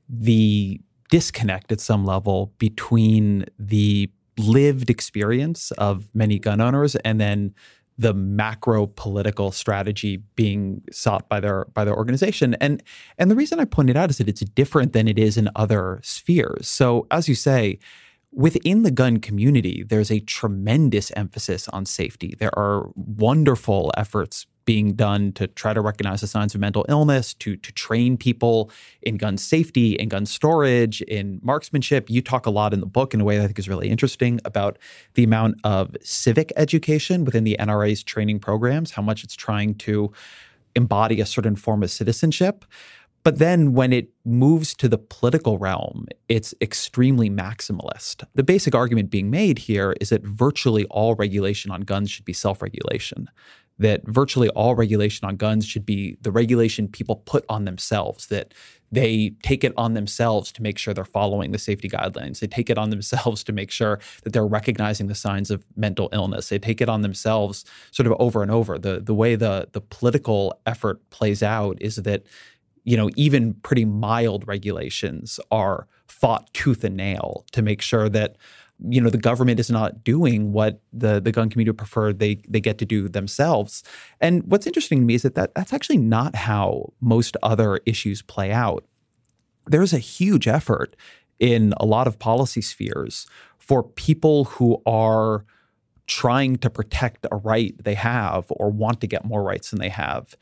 the disconnect at some level between the lived experience of many gun owners and then the macro political strategy being sought by their by their organization. And and the reason I point it out is that it's different than it is in other spheres. So as you say, within the gun community, there's a tremendous emphasis on safety. There are wonderful efforts being done to try to recognize the signs of mental illness, to, to train people in gun safety, in gun storage, in marksmanship. You talk a lot in the book in a way that I think is really interesting about the amount of civic education within the N R A's training programs, how much it's trying to embody a certain form of citizenship. But then when it moves to the political realm, it's extremely maximalist. The basic argument being made here is that virtually all regulation on guns should be self-regulation, that virtually all regulation on guns should be the regulation people put on themselves, that they take it on themselves to make sure they're following the safety guidelines. They take it on themselves to make sure that they're recognizing the signs of mental illness. They take it on themselves sort of over and over. The, the way the, the political effort plays out is that, you know, even pretty mild regulations are fought tooth and nail to make sure that, you know, the government is not doing what the, the gun community prefer they they get to do themselves. And what's interesting to me is that, that that's actually not how most other issues play out. There's a huge effort in a lot of policy spheres for people who are trying to protect a right they have or want to get more rights than they have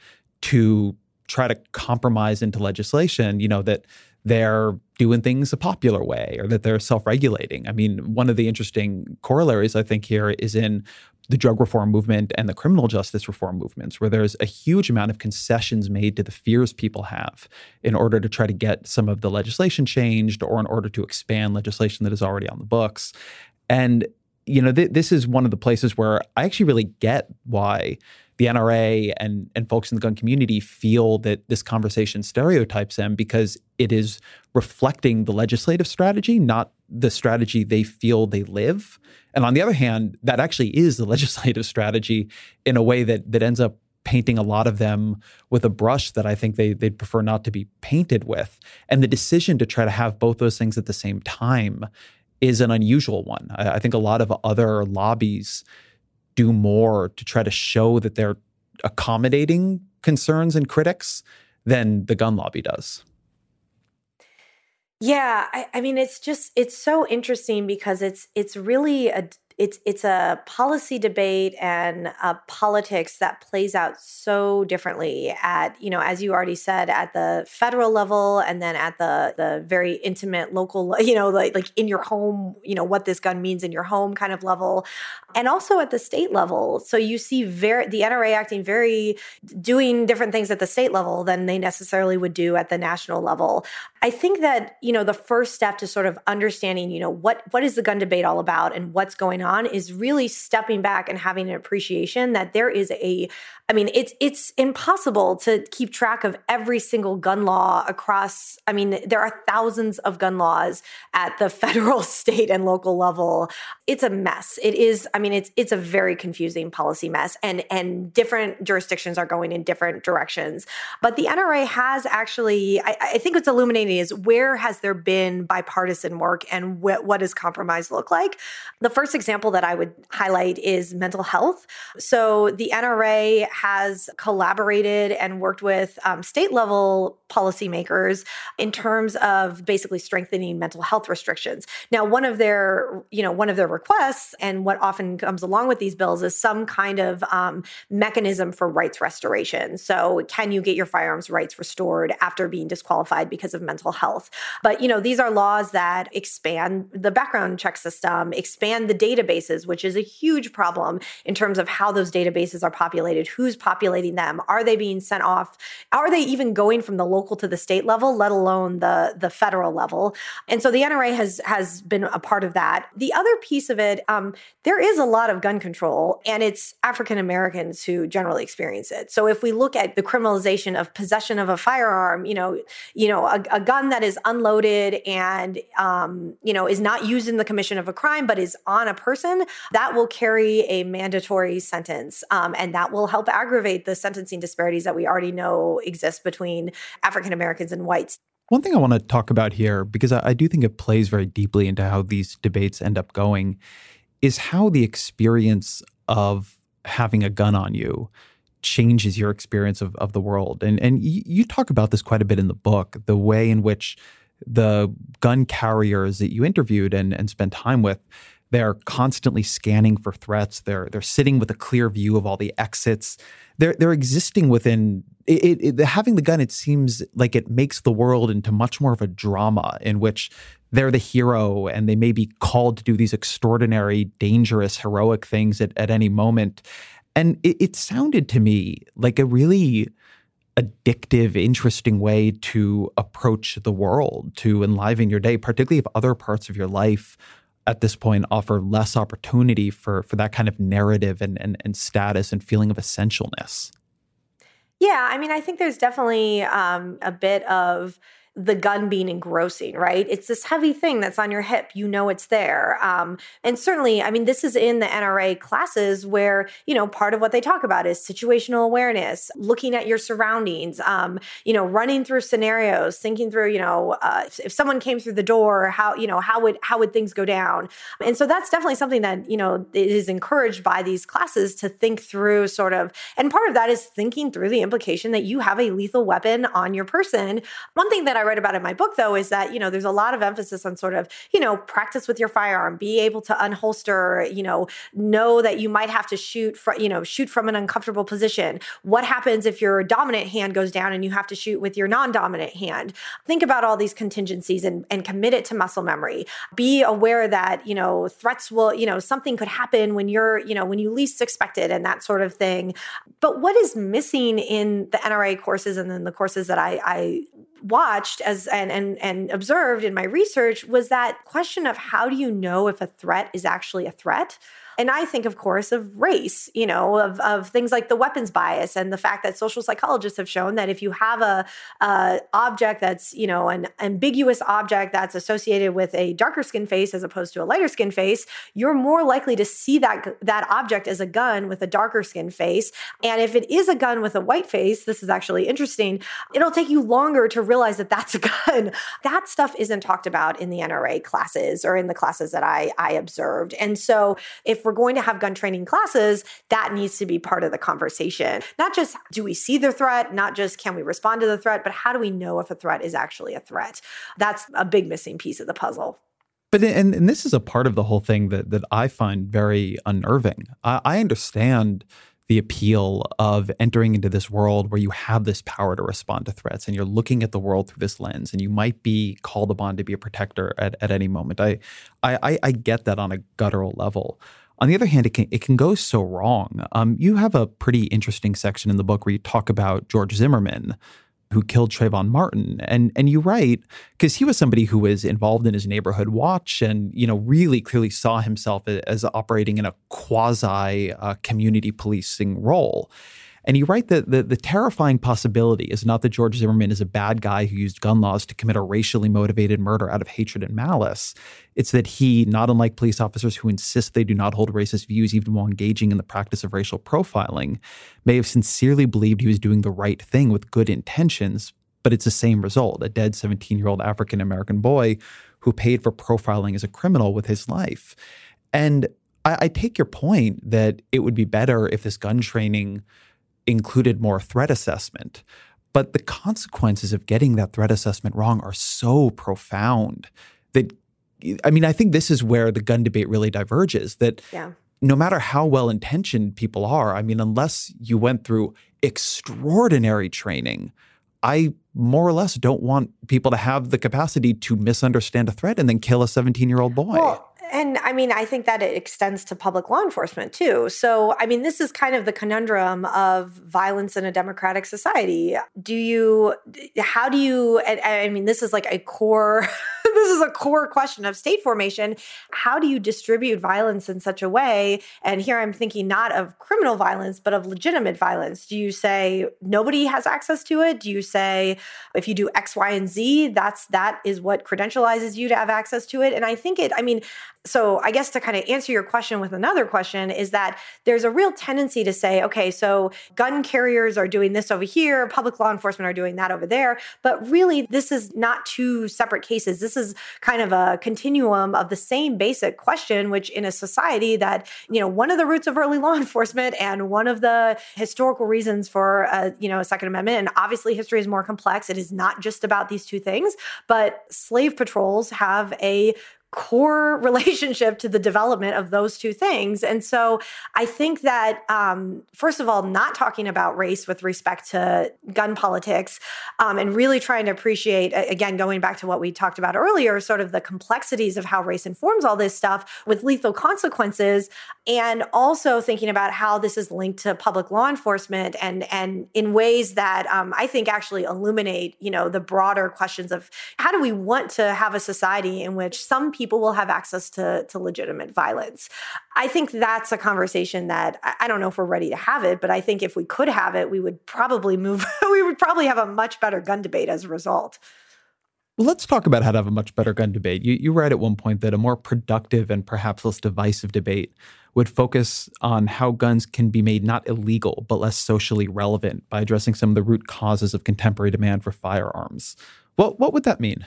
to try to compromise into legislation, you know, that they're doing things a popular way or that they're self-regulating. I mean, one of the interesting corollaries, I think, here is in the drug reform movement and the criminal justice reform movements, where there's a huge amount of concessions made to the fears people have in order to try to get some of the legislation changed or in order to expand legislation that is already on the books. And, you know, th- this is one of the places where I actually really get why the N R A and, and folks in the gun community feel that this conversation stereotypes them, because it is reflecting the legislative strategy, not the strategy they feel they live. And on the other hand, that actually is the legislative strategy in a way that that ends up painting a lot of them with a brush that I think they, they'd prefer not to be painted with. And the decision to try to have both those things at the same time is an unusual one. I, I think a lot of other lobbies do more to try to show that they're accommodating concerns and critics than the gun lobby does. Yeah, I, I mean, it's just, it's so interesting because it's it's really a it's it's a policy debate and a politics that plays out so differently at, you know, as you already said, at the federal level, and then at the the very intimate local, you know, like like in your home, you know, what this gun means in your home kind of level, and also at the state level. So you see very the N R A acting very, doing different things at the state level than they necessarily would do at the national level. I think that, you know, the first step to sort of understanding, you know, what what is the gun debate all about and what's going on is really stepping back and having an appreciation that there is a, I mean, it's it's impossible to keep track of every single gun law across, I mean, there are thousands of gun laws at the federal, state, and local level. It's a mess. It is, I mean, it's it's a very confusing policy mess, and and different jurisdictions are going in different directions. But the N R A has actually, I, I think what's illuminating is where has there been bipartisan work and wh- what does compromise look like? The first example that I would highlight is mental health. So the N R A has collaborated and worked with um, state level policymakers in terms of basically strengthening mental health restrictions. Now, one of their, you know, one of their requests, and what often comes along with these bills, is some kind of um, mechanism for rights restoration. So can you get your firearms rights restored after being disqualified because of mental health? But, you know, these are laws that expand the background check system, expand the databases, which is a huge problem in terms of how those databases are populated, who's populating them, are they being sent off, are they even going from the local to the state level, let alone the, the federal level. And so the N R A has, has been a part of that. The other piece of it, um, there is a lot of gun control, and it's African Americans who generally experience it. So if we look at the criminalization of possession of a firearm, you know, you know, a, a gun that is unloaded and, um, you know, is not used in the commission of a crime, but is on a person, that will carry a mandatory sentence. Um, and that will help aggravate the sentencing disparities that we already know exist between African Americans and whites. One thing I want to talk about here, because I, I do think it plays very deeply into how these debates end up going, is how the experience of having a gun on you changes your experience of, of the world. And, and you, you talk about this quite a bit in the book, the way in which the gun carriers that you interviewed and, and spent time with, they're constantly scanning for threats. They're they're sitting with a clear view of all the exits. They're they're existing within it, it, it, having the gun. It seems like it makes the world into much more of a drama in which they're the hero and they may be called to do these extraordinary, dangerous, heroic things at, at any moment. And it, it sounded to me like a really addictive, interesting way to approach the world, to enliven your day, particularly if other parts of your life at this point offer less opportunity for, for that kind of narrative and, and, and status and feeling of essentialness. Yeah, I mean, I think there's definitely um, a bit of the gun being engrossing, right? It's this heavy thing that's on your hip. You know it's there. Um, and certainly, I mean, this is in the N R A classes where, you know, part of what they talk about is situational awareness, looking at your surroundings, um, you know, running through scenarios, thinking through, you know, uh, if, if someone came through the door, how, you know, how would, how would things go down? And so that's definitely something that, you know, is encouraged by these classes to think through sort of, and part of that is thinking through the implication that you have a lethal weapon on your person. One thing that I read about in my book, though, is that, you know, there's a lot of emphasis on sort of, you know, practice with your firearm, be able to unholster, you know, know that you might have to shoot, fr- you know, shoot from an uncomfortable position. What happens if your dominant hand goes down and you have to shoot with your non-dominant hand? Think about all these contingencies and, and commit it to muscle memory. Be aware that, you know, threats will, you know, something could happen when you're, you know, when you least expect it and that sort of thing. But what is missing in the N R A courses and then the courses that I, I watched as and, and and observed in my research was that question of how do you know if a threat is actually a threat? And I think, of course, of race, you know, of, of things like the weapons bias and the fact that social psychologists have shown that if you have a, a object that's, you know, an ambiguous object that's associated with a darker skin face as opposed to a lighter skin face, you're more likely to see that, that object as a gun with a darker skin face. And if it is a gun with a white face, this is actually interesting, it'll take you longer to realize that that's a gun. That stuff isn't talked about in the N R A classes or in the classes that I, I observed. And so if we're going to have gun training classes, that needs to be part of the conversation. Not just do we see the threat, not just can we respond to the threat, but how do we know if a threat is actually a threat? That's a big missing piece of the puzzle. But and, and this is a part of the whole thing that that I find very unnerving. I, I understand the appeal of entering into this world where you have this power to respond to threats and you're looking at the world through this lens and you might be called upon to be a protector at, at any moment. I, I I get that on a guttural level. On the other hand, it can it can go so wrong. Um, you have a pretty interesting section in the book where you talk about George Zimmerman, who killed Trayvon Martin. And and you write, because he was somebody who was involved in his neighborhood watch and, you know, really clearly saw himself as operating in a quasi uh, community policing role. And you write that the, the terrifying possibility is not that George Zimmerman is a bad guy who used gun laws to commit a racially motivated murder out of hatred and malice. It's that he, not unlike police officers who insist they do not hold racist views even while engaging in the practice of racial profiling, may have sincerely believed he was doing the right thing with good intentions, but it's the same result, a dead seventeen-year-old African-American boy who paid for profiling as a criminal with his life. And I, I take your point that it would be better if this gun training included more threat assessment. But the consequences of getting that threat assessment wrong are so profound that, I mean, I think this is where the gun debate really diverges, that yeah. no matter how well-intentioned people are, I mean, unless you went through extraordinary training, I more or less don't want people to have the capacity to misunderstand a threat and then kill a seventeen-year-old boy. Well, and I mean, I think that it extends to public law enforcement too. So, I mean, this is kind of the conundrum of violence in a democratic society. Do you, how do you, I mean, this is like a core, this is a core question of state formation. How do you distribute violence in such a way? And here I'm thinking not of criminal violence, but of legitimate violence. Do you say nobody has access to it? Do you say if you do X, Y, and Z, that's, that is what credentializes you to have access to it? And I think it, I mean, so I guess to kind of answer your question with another question is that there's a real tendency to say, okay, so gun carriers are doing this over here, public law enforcement are doing that over there. But really, this is not two separate cases. This is kind of a continuum of the same basic question, which in a society that, you know, one of the roots of early law enforcement and one of the historical reasons for, uh, you know, a Second Amendment, and obviously history is more complex. It is not just about these two things, but slave patrols have a core relationship to the development of those two things. And so I think that, um, first of all, not talking about race with respect to gun politics um, and really trying to appreciate, again, going back to what we talked about earlier, sort of the complexities of how race informs all this stuff with lethal consequences, and also thinking about how this is linked to public law enforcement and, and in ways that um, I think actually illuminate, you know, the broader questions of how do we want to have a society in which some people people will have access to, to legitimate violence. I think that's a conversation that I don't know if we're ready to have it, but I think if we could have it, we would probably move, we would probably have a much better gun debate as a result. Well, let's talk about how to have a much better gun debate. You, you write at one point that a more productive and perhaps less divisive debate would focus on how guns can be made not illegal, but less socially relevant by addressing some of the root causes of contemporary demand for firearms. Well, what would that mean?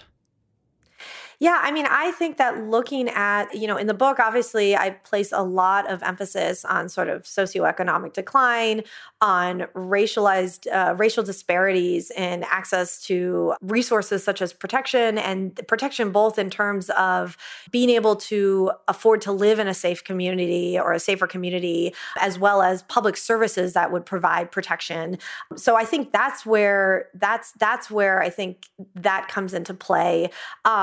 Yeah, I mean, I think that looking at, you know, in the book, obviously, I place a lot of emphasis on sort of socioeconomic decline, on racialized, uh, racial disparities in access to resources such as protection, and protection both in terms of being able to afford to live in a safe community or a safer community, as well as public services that would provide protection. So I think that's where, that's, that's where I think that comes into play. Um, and then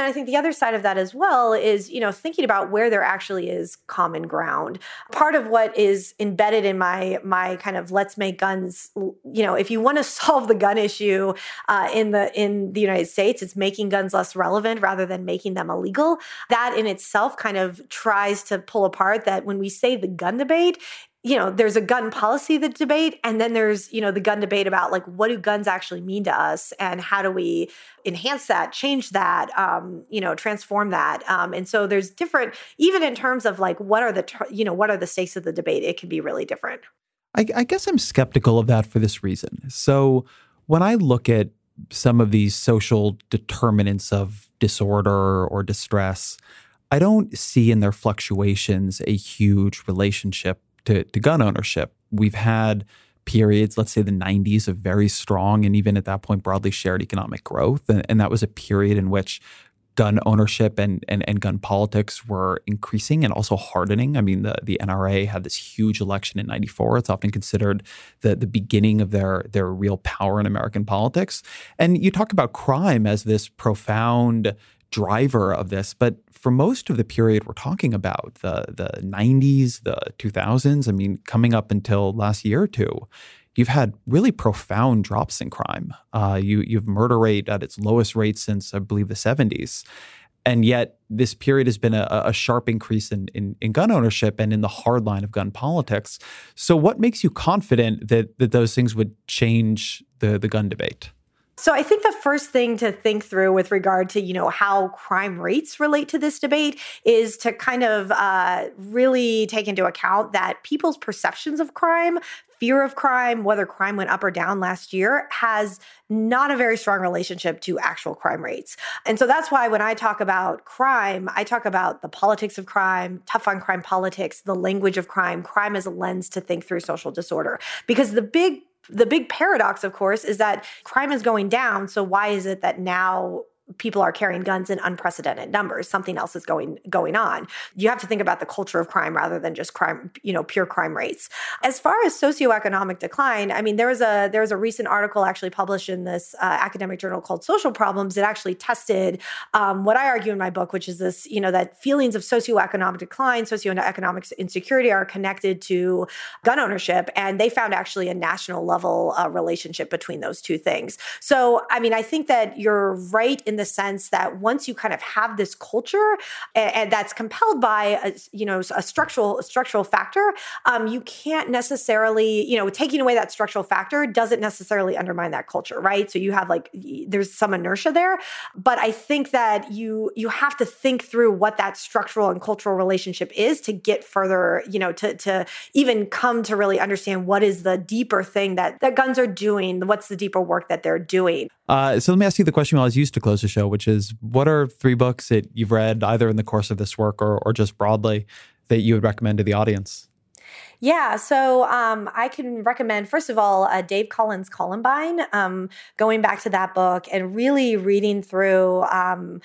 then I think the other side of that as well is, you know, thinking about where there actually is common ground. Part of what is embedded in my my kind of let's make guns, you know, if you want to solve the gun issue uh, in the in the United States, it's making guns less relevant rather than making them illegal. That in itself kind of tries to pull apart that when we say the gun debate, you know, there's a gun policy the debate, and then there's, you know, the gun debate about like, what do guns actually mean to us and how do we enhance that, change that, um, you know, transform that. Um, and so there's different, even in terms of like, what are the, you know, what are the stakes of the debate? It can be really different. I, I guess I'm skeptical of that for this reason. So when I look at some of these social determinants of disorder or distress, I don't see in their fluctuations a huge relationship To, to gun ownership. We've had periods, let's say the nineties, of very strong and even at that point broadly shared economic growth. And, and that was a period in which gun ownership and, and, and gun politics were increasing and also hardening. I mean, the, the N R A had this huge election in ninety-four. It's often considered the, the beginning of their, their real power in American politics. And you talk about crime as this profound driver of this, but for most of the period we're talking about, the the nineties, the two thousands, I mean, coming up until last year or two, you've had really profound drops in crime. Uh, you you've murder rate at its lowest rate since, I believe, the seventies. And yet this period has been a, a sharp increase in, in, in gun ownership and in the hard line of gun politics. So what makes you confident that that those things would change the, the gun debate? So I think the first thing to think through with regard to, you know, how crime rates relate to this debate is to kind of uh, really take into account that people's perceptions of crime, fear of crime, whether crime went up or down last year, has not a very strong relationship to actual crime rates. And so that's why when I talk about crime, I talk about the politics of crime, tough on crime politics, the language of crime, crime as a lens to think through social disorder. Because the big The big paradox, of course, is that crime is going down. So why is it that now people are carrying guns in unprecedented numbers? Something else is going going on. You have to think about the culture of crime rather than just crime, you know, pure crime rates. As far as socioeconomic decline, I mean, there was a there was a recent article actually published in this uh, academic journal called Social Problems that actually tested um, what I argue in my book, which is this, you know, that feelings of socioeconomic decline, socioeconomic insecurity are connected to gun ownership, and they found actually a national level uh, relationship between those two things. So, I mean, I think that you're right in the sense that once you kind of have this culture and, and that's compelled by a, you know, a structural a structural factor, um, you can't necessarily, you know, taking away that structural factor doesn't necessarily undermine that culture, right? So you have like, there's some inertia there, but I think that you you have to think through what that structural and cultural relationship is to get further, you know, to to even come to really understand what is the deeper thing that, that guns are doing, what's the deeper work that they're doing. Uh, so let me ask you the question we always use to close the show, which is, what are three books that you've read either in the course of this work or, or just broadly that you would recommend to the audience? Yeah, so um, I can recommend, first of all, uh, Dave Collins' Columbine, um, going back to that book and really reading through um,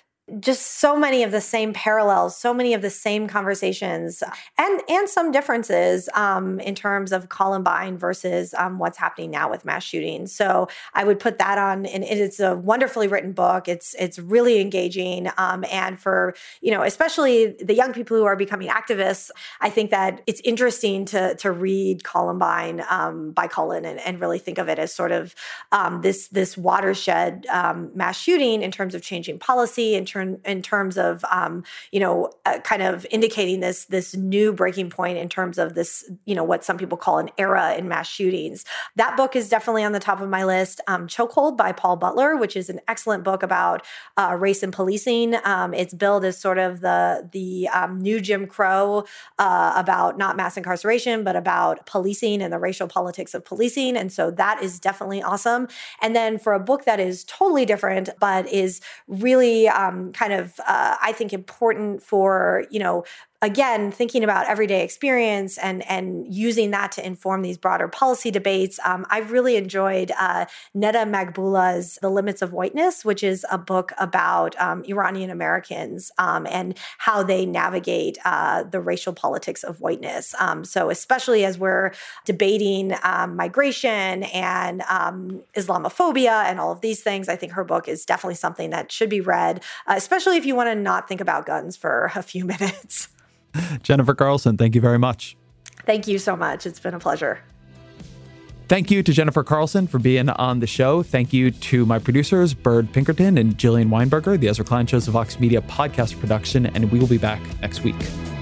just so many of the same parallels, so many of the same conversations, and and some differences um, in terms of Columbine versus um, what's happening now with mass shootings. So I would put that on, and it's a wonderfully written book. It's it's really engaging, um, and for you know, especially the young people who are becoming activists, I think that it's interesting to to read Columbine um, by Cullen and, and really think of it as sort of um, this this watershed um, mass shooting in terms of changing policy, in terms in terms of, um, you know, uh, kind of indicating this this new breaking point in terms of this, you know, what some people call an era in mass shootings. That book is definitely on the top of my list. Um, Chokehold by Paul Butler, which is an excellent book about uh, race and policing. Um, it's billed as sort of the, the um, new Jim Crow uh, about not mass incarceration, but about policing and the racial politics of policing. And so that is definitely awesome. And then for a book that is totally different, but is really um, kind of, uh, I think, important for, you know, again, thinking about everyday experience and, and using that to inform these broader policy debates, um, I've really enjoyed uh, Neda Maghboulah's The Limits of Whiteness, which is a book about um, Iranian Americans um, and how they navigate uh, the racial politics of whiteness. Um, so especially as we're debating um, migration and um, Islamophobia and all of these things, I think her book is definitely something that should be read, uh, especially if you want to not think about guns for a few minutes. Jennifer Carlson, thank you very much. Thank you so much. It's been a pleasure. Thank you to Jennifer Carlson for being on the show. Thank you to my producers, Bird Pinkerton and Jillian Weinberger. The Ezra Klein Show's a Vox Media podcast production, and we will be back next week.